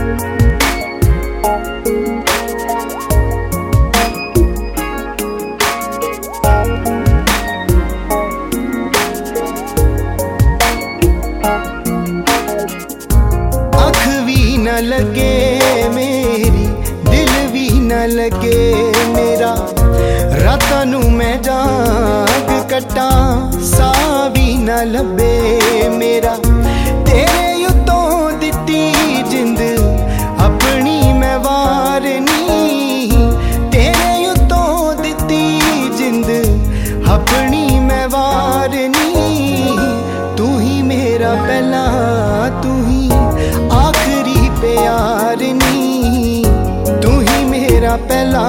न लगे मेरी, दिल भी न लगे मेरा, रातां नूं मैं जाग कट्टा सा भी न लभे मेरा। तेरे उत्तों दित्ती जिंद अपनी मैं वारनी, तेरे उत्तों दित्ती जिंद अपनी मैं वारनी। तू ही मेरा पहला, तू ही आखिरी प्यार नी, तू ही मेरा पहला,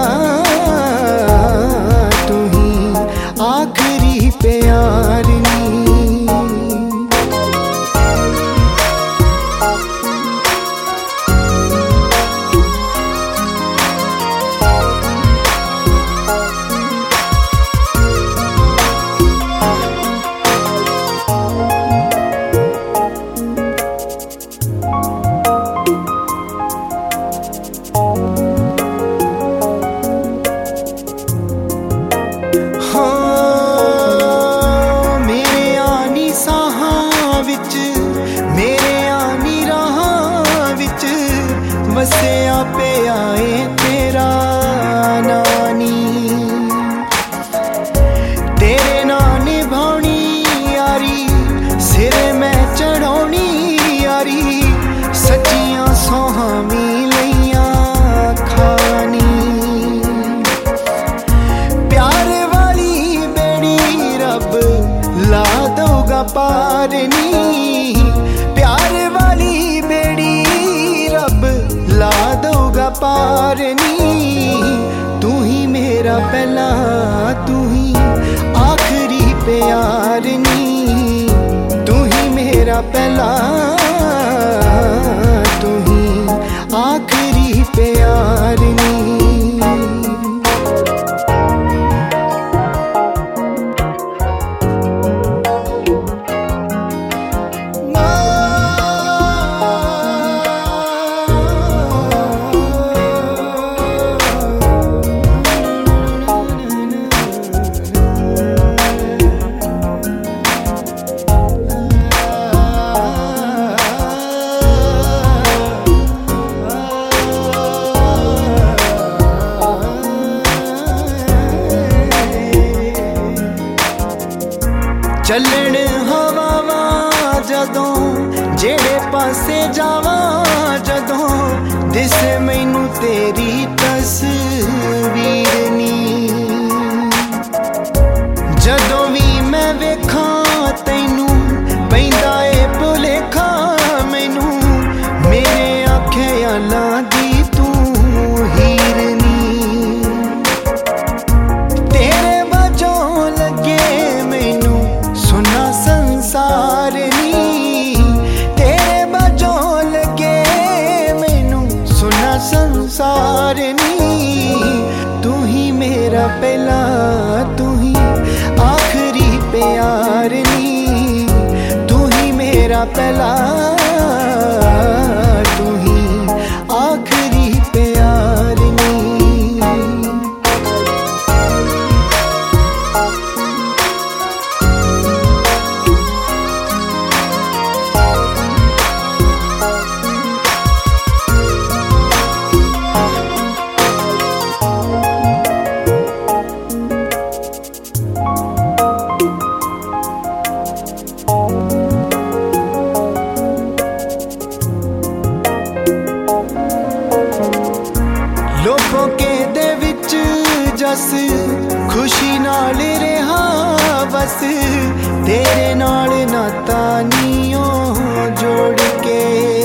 तू ही आखिरी प्यार नी। वसिया पे आए तेरा नानी, तेरे नाम निभानी यारी, सिरे मैं चढ़ानी यारी, सच्चियां सोहावी लइया खानी। प्यार वाली बेड़ी रब ला दूगा पार नी, प्यार वाली बेड़ी रब ला दूगा पार नी। तू ही मेरा पहला, तू ही आखिरी प्यार नी, तू ही मेरा पहला, तू ही आखिरी प्यार नी। चलन हवावा जदों, जेड़े पासे जावा जदों, दिसे मैनू तेरी तस्वीर नी। जदों भी मैं वेखां तैनू पैंदा ए भुलेखा मैनू, मेरे आख्यालां दी तू हीर नी। तेरे वजों लगे मैनू सुना संसार नी, तेरे वजों लगे मैनू सुना संसार नी। तू ही मेरा पहला, तू ही आखिरी प्यार नी, तू ही मेरा पहला, तू ही आखिरी प्यार नी। लोगों के दे विच जस खुशी नाल रहा बस, तेरे नाल नाता नीओ जोड़ के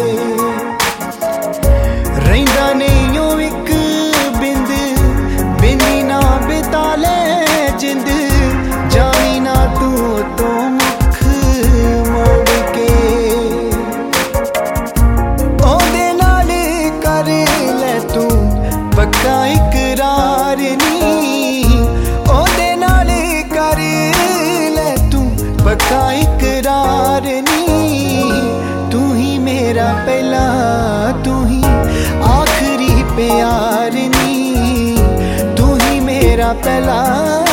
रहिंदा नहीं ओ इक बिंद, बिंदी ना बिता ले जिंद, जावी ना तू तो मुख मोड़ के। ओदे नाल कर ले तू पक्का इकरार नी, ओदे नाल कर ले तू पक्का इकरार नी। तू ही मेरा पहला, तू ही ਪਹਿਲਾਂ